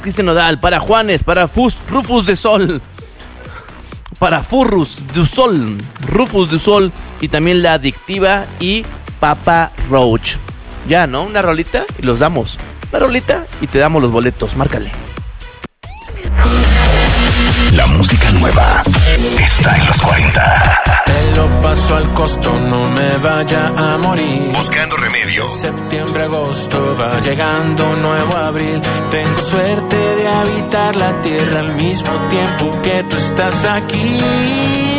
Cristian Nodal, para Juanes, para Rufus de Sol, para Furrus de Sol, Rufus de Sol y también La Adictiva y Papa Roach. Ya, ¿no? Una rolita y los damos. Una rolita y te damos los boletos. Márcale. La música nueva está en los 40. Te lo paso al costo, no me vaya a morir. Buscando remedio. Septiembre, agosto, va llegando un nuevo abril. Tengo suerte de habitar la tierra al mismo tiempo que tú estás aquí.